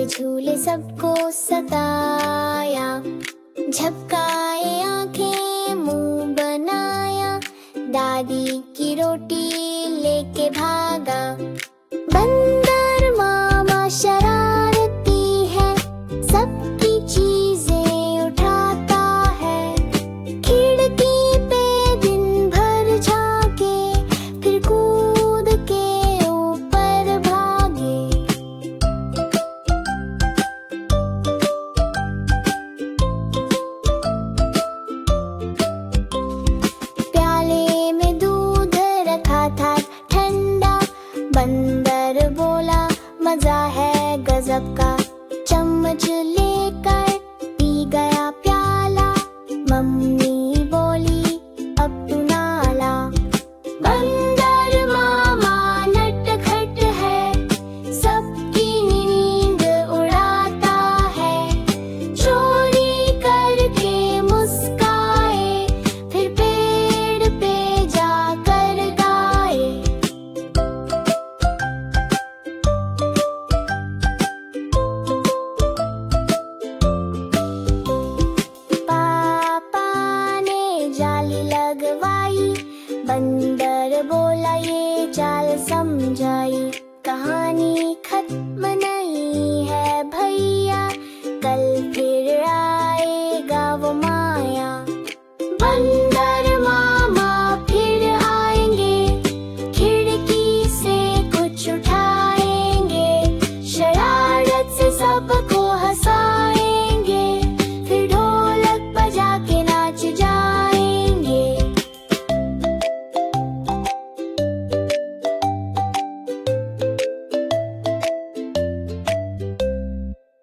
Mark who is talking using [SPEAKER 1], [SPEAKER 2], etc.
[SPEAKER 1] झूले सबको सताया, झपकाए आंखें मुंह बनाया, दादी की रोटी लेके भागा। बंदर मामा शरारती है, सबकी चीजें उठाता है, खिड़की पे दिन भर झांके, फिर कूद के ऊपर भागे। प्याले में दूध रखा था ठंडा, बंदर बोला मजा है गजब का, चम्मच लेकर पी गया प्याला, मम्मी बोली अब तू नाला। बंदर मामा नटखट है, सबकी नींद उड़ाता है, चोरी करके मुस्काए, फिर पेड़ पे जाकर गाए। पापा ने जाली लगवाई, बंदर बोला ये चाल समझाई। कहानी खत्म नहीं है भैया, कल फिर